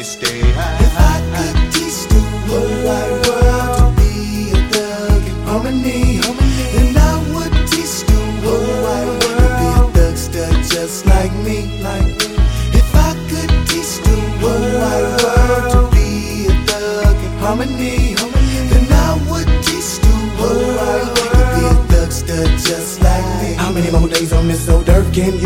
stay high. If I could teach the whole wide world to be a thug in harmony, then I would teach the whole wide world to be a thugster just like me. If I could teach the whole wide world to be a thug in harmony, then I would teach the whole wide world to be a thugster just like me. How many more days on this old earth can you